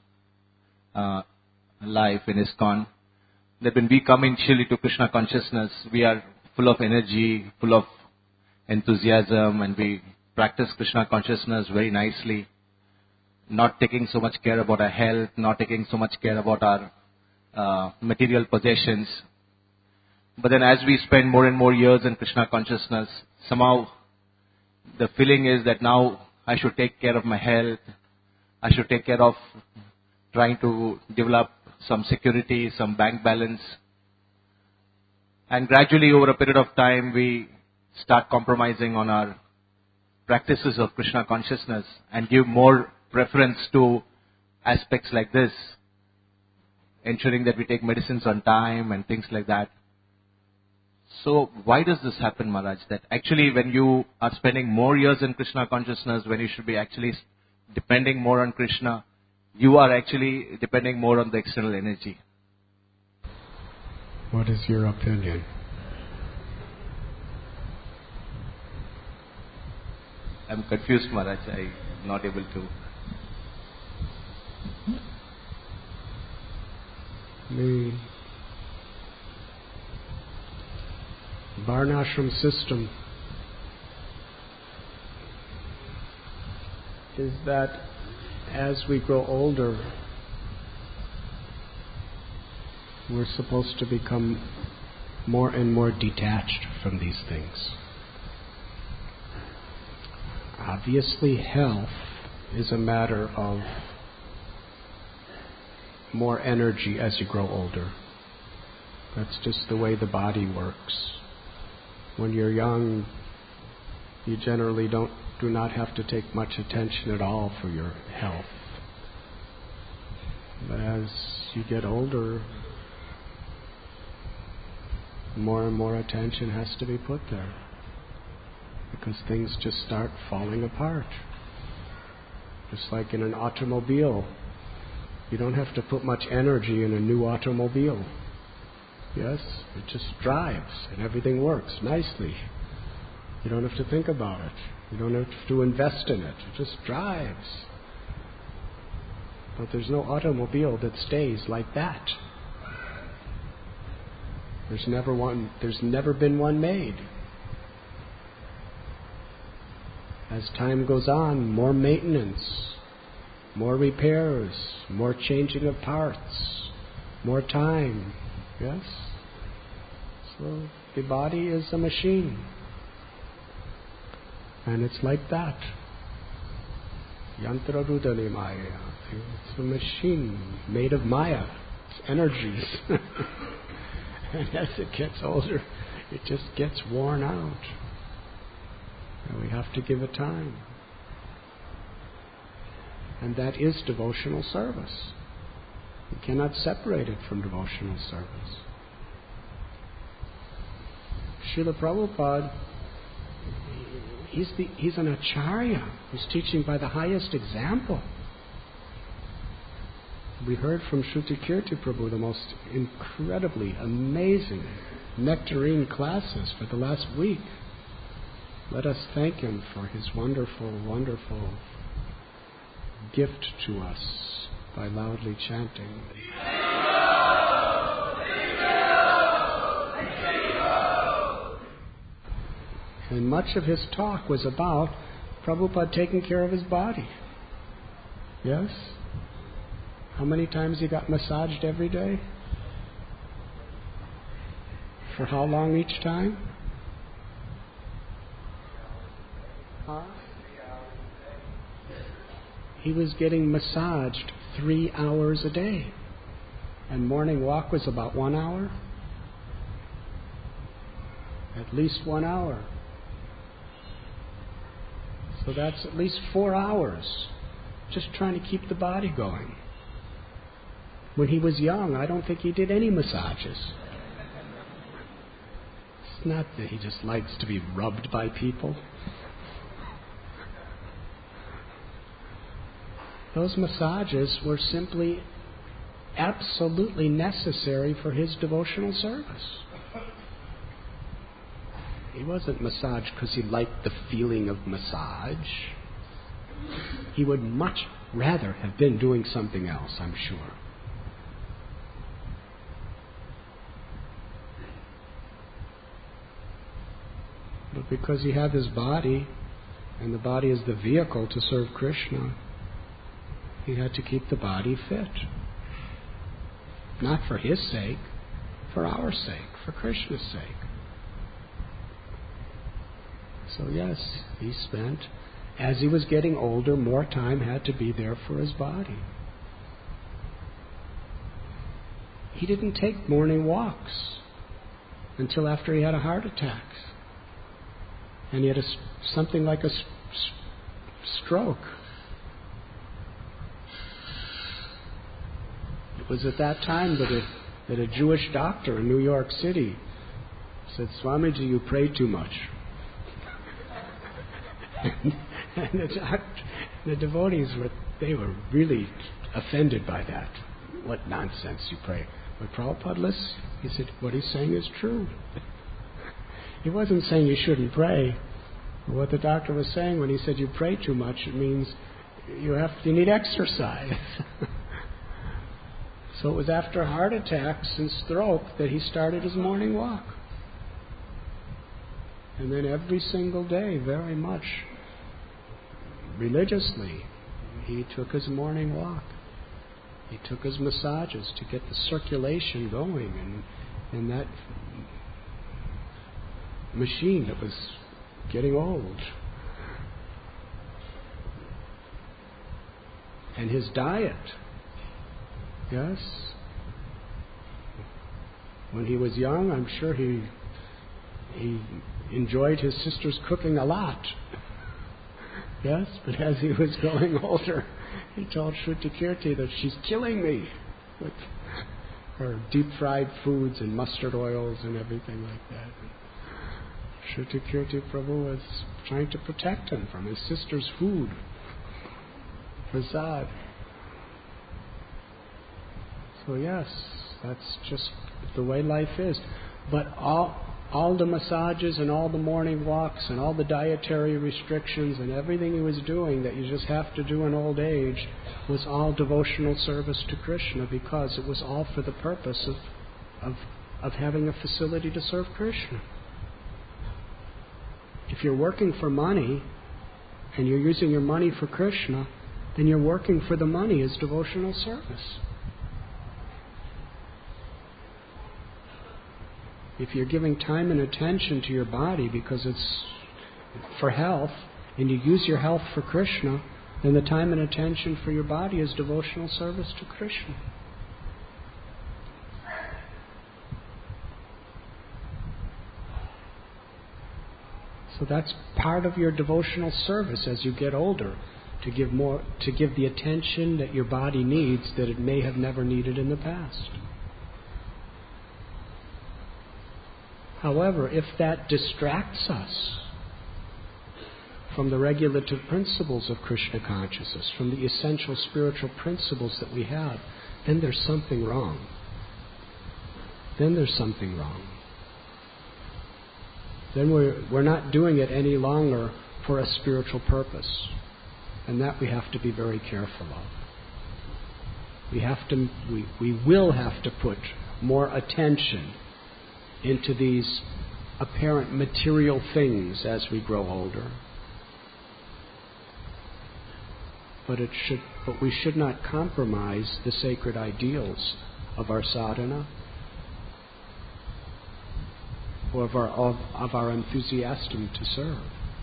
life in ISKCON, that when we come initially to Krishna consciousness, we are full of energy, full of enthusiasm, and we practice Krishna consciousness very nicely, not taking so much care about our health, not taking so much care about our material possessions. But then as we spend more and more years in Krishna consciousness, somehow the feeling is that now I should take care of my health, I should take care of trying to develop some security, some bank balance. And gradually over a period of time, we start compromising on our practices of Krishna consciousness and give more preference to aspects like this, ensuring that we take medicines on time and things like that. So why does this happen, Maharaj? That actually when you are spending more years in Krishna consciousness, when you should be actually depending more on Krishna, you are actually depending more on the external energy. What is your opinion? I'm confused, Maharaj. I'm not able to. The Varnashram system is that as we grow older, we're supposed to become more and more detached from these things. Obviously, health is a matter of more energy as you grow older. That's just the way the body works. When you're young, you generally do not have to take much attention at all for your health. But as you get older, more and more attention has to be put there, because things just start falling apart. Just like in an automobile, you don't have to put much energy in a new automobile. Yes, it just drives and everything works nicely. You don't have to think about it. You don't have to invest in it. It just drives. But there's no automobile that stays like that. There's never been one made. As time goes on, more maintenance, more repairs, more changing of parts, more time. Yes? So the body is a machine. And it's like that. Yantra Rudani Maya. It's a machine made of Maya. It's energies. And as it gets older, it just gets worn out. And we have to give it time. And that is devotional service. You cannot separate it from devotional service. Srila Prabhupada, he's an acharya who's teaching by the highest example. We heard from Shrutikirti Prabhu the most incredibly amazing nectarine classes for the last week. Let us thank him for his wonderful, wonderful gift to us by loudly chanting. And much of his talk was about Prabhupada taking care of his body. Yes? How many times he got massaged every day? For how long each time? Huh? He was getting massaged 3 hours a day. And morning walk was about 1 hour. At least 1 hour. So that's at least 4 hours. Just trying to keep the body going. When he was young, I don't think he did any massages. It's not that he just likes to be rubbed by people. Those massages were simply absolutely necessary for his devotional service. He wasn't massaged because he liked the feeling of massage. He would much rather have been doing something else, I'm sure. But because he had his body, and the body is the vehicle to serve Krishna, he had to keep the body fit. Not for his sake, for our sake, for Krishna's sake. So yes, he spent, as he was getting older, more time had to be there for his body. He didn't take morning walks until after he had a heart attack. And he had something like a stroke. It was at that time that a Jewish doctor in New York City said, "Swamiji, you pray too much." and the devotees were really offended by that. What nonsense, you pray. But Prabhupada listened. He said, what he's saying is true. He wasn't saying you shouldn't pray. What the doctor was saying when he said you pray too much, it means you need exercise. So it was after heart attacks and stroke that he started his morning walk. And then every single day, very much religiously, he took his morning walk. He took his massages to get the circulation going in that machine that was getting old. And his diet, yes. When he was young, I'm sure he enjoyed his sister's cooking a lot. Yes, but as he was growing older, he told Shrutikirti that she's killing me with her deep-fried foods and mustard oils and everything like that. Shrutikirti Prabhu was trying to protect him from his sister's food, prasad. So yes, that's just the way life is. But all the massages and all the morning walks and all the dietary restrictions and everything he was doing that you just have to do in old age was all devotional service to Krishna, because it was all for the purpose of having a facility to serve Krishna. If you're working for money and you're using your money for Krishna, then you're working for the money as devotional service. If you're giving time and attention to your body because it's for health, and you use your health for Krishna, then the time and attention for your body is devotional service to Krishna. So that's part of your devotional service as you get older, to give the attention that your body needs that it may have never needed in the past. However, if that distracts us from the regulative principles of Krishna consciousness, from the essential spiritual principles that we have, then there's something wrong. Then there's something wrong. Then we're not doing it any longer for a spiritual purpose. And that we have to be very careful of. We will have to put more attention into these apparent material things as we grow older. But we should not compromise the sacred ideals of our sadhana or of our enthusiasm to serve.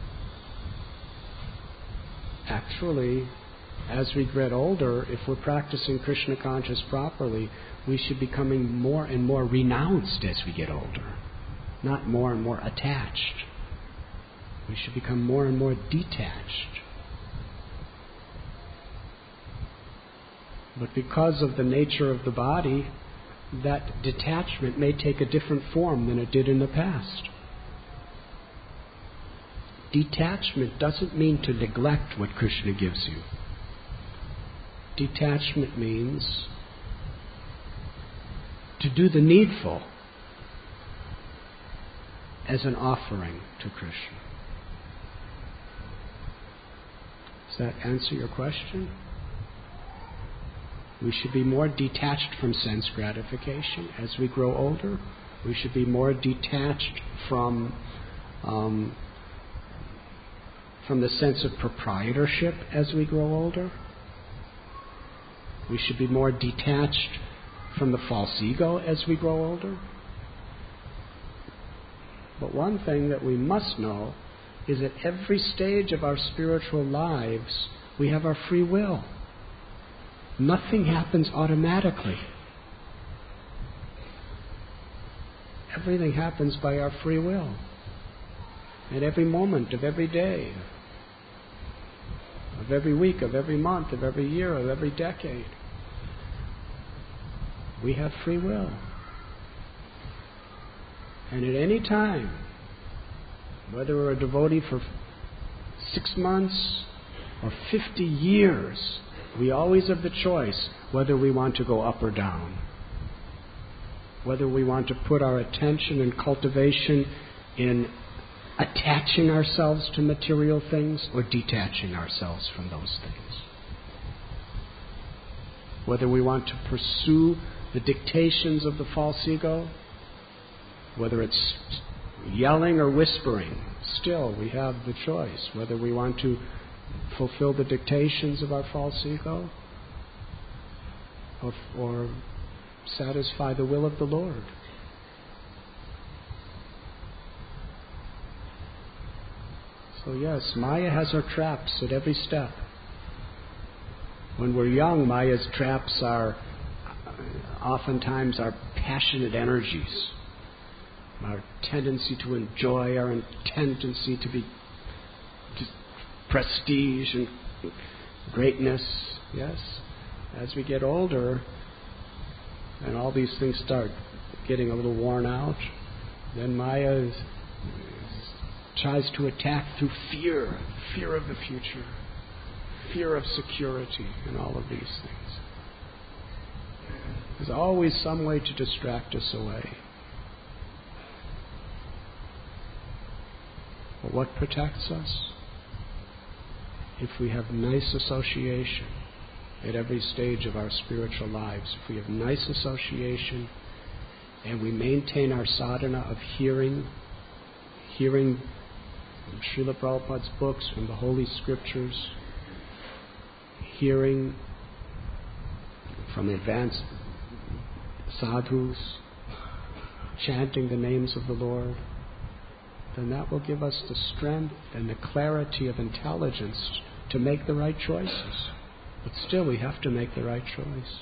Actually, as we get older, if we're practicing Krishna conscious properly, we should be becoming more and more renounced as we get older, not more and more attached. We should become more and more detached. But because of the nature of the body, that detachment may take a different form than it did in the past. Detachment doesn't mean to neglect what Krishna gives you. Detachment means to do the needful as an offering to Krishna. Does that answer your question? We should be more detached from sense gratification as we grow older. We should be more detached from the sense of proprietorship as we grow older. We should be more detached from the false ego as we grow older. But one thing that we must know is at every stage of our spiritual lives, we have our free will. Nothing happens automatically. Everything happens by our free will. At every moment of every day, of every week, of every month, of every year, of every decade, we have free will. And at any time, whether we're a devotee for 6 months or 50 years, we always have the choice whether we want to go up or down, whether we want to put our attention and cultivation in attaching ourselves to material things or detaching ourselves from those things, whether we want to pursue the dictations of the false ego, whether it's yelling or whispering. Still, we have the choice whether we want to fulfill the dictations of our false ego or satisfy the will of the Lord. So yes, Maya has her traps at every step. When we're young, Maya's traps are oftentimes our passionate energies, our tendency to enjoy, our tendency to be prestige and greatness. Yes, as we get older and all these things start getting a little worn out, then Maya tries to attack through fear of the future, fear of security, and all of these things. There's always some way to distract us away. But what protects us? If we have nice association at every stage of our spiritual lives, if we have nice association and we maintain our sadhana of hearing from Srila Prabhupada's books, from the Holy Scriptures, hearing from advanced sadhus, chanting the names of the Lord, then that will give us the strength and the clarity of intelligence to make the right choices. But still, we have to make the right choice.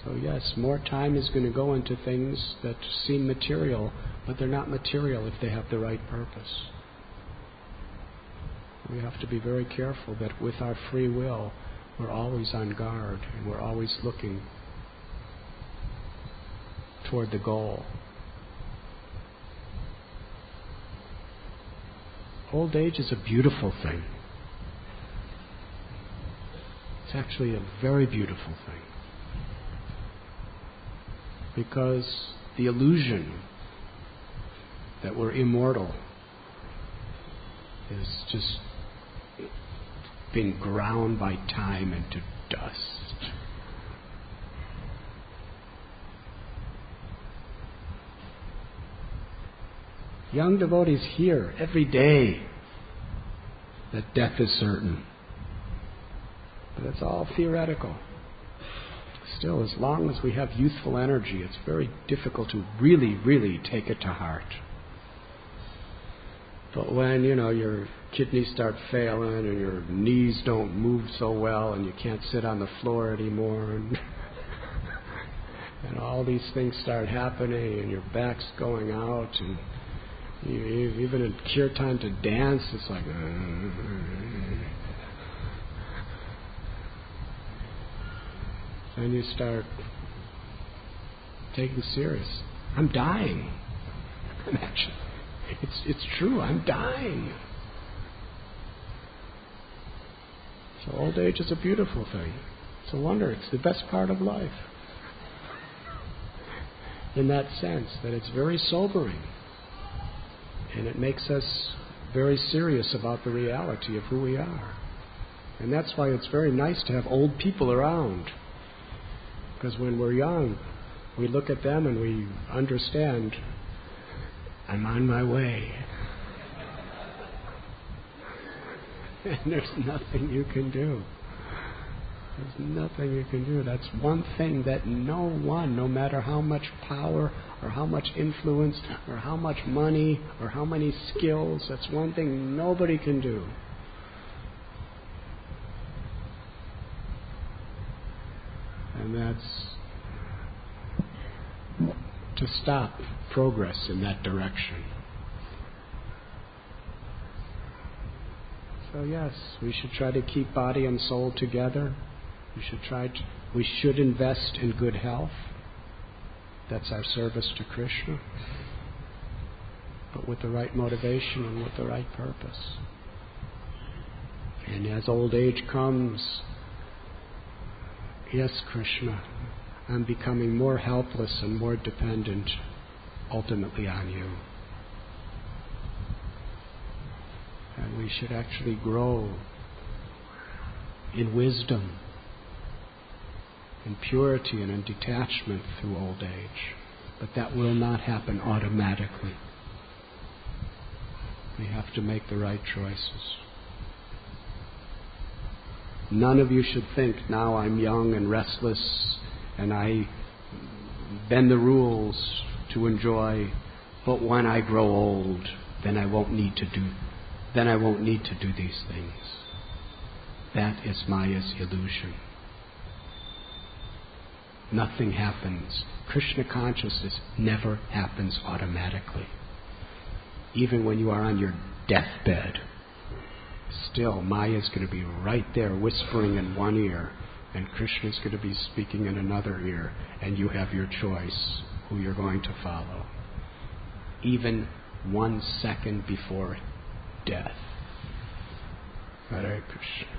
So yes, more time is going to go into things that seem material, but they're not material if they have the right purpose. We have to be very careful that with our free will, we're always on guard and we're always looking toward the goal. Old age is a beautiful thing. It's actually a very beautiful thing. Because the illusion that we're immortal is just being ground by time into dust. Young devotees hear every day that death is certain. But it's all theoretical. Still, as long as we have youthful energy, it's very difficult to really, really take it to heart. But when, your kidneys start failing and your knees don't move so well and you can't sit on the floor anymore and all these things start happening and your back's going out and even in kirtan to dance, it's like... And you start taking serious. I'm dying. Imagine. It's true, I'm dying. So old age is a beautiful thing. It's a wonder. It's the best part of life. In that sense, that it's very sobering. And it makes us very serious about the reality of who we are. And that's why it's very nice to have old people around. Because when we're young, we look at them and we understand, I'm on my way. And there's nothing you can do. There's nothing you can do. That's one thing that no one, no matter how much power or how much influence or how much money or how many skills, that's one thing nobody can do. And that's to stop progress in that direction. So yes, we should try to keep body and soul together. We should invest in good health. That's our service to Krishna. But with the right motivation and with the right purpose. And as old age comes, yes, Krishna, I'm becoming more helpless and more dependent ultimately on you. And we should actually grow in wisdom, in purity and in detachment through old age. But that will not happen automatically. We have to make the right choices. None of you should think, now I'm young and restless and I bend the rules to enjoy, but when I grow old, then I won't need to do these things. That is Maya's illusion. Nothing happens. Krishna consciousness never happens automatically. Even when you are on your deathbed, still Maya is going to be right there whispering in one ear, and Krishna is going to be speaking in another ear, and you have your choice who you're going to follow. Even 1 second before death. Hare Krishna.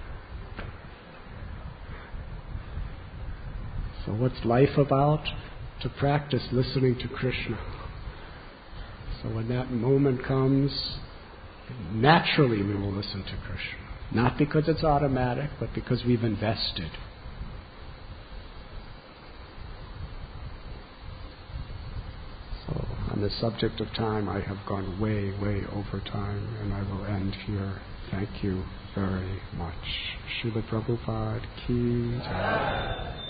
So what's life about? To practice listening to Krishna. So when that moment comes, naturally we will listen to Krishna. Not because it's automatic, but because we've invested. So on the subject of time, I have gone way, way over time, and I will end here. Thank you very much. Srila Prabhupada Ki Jai.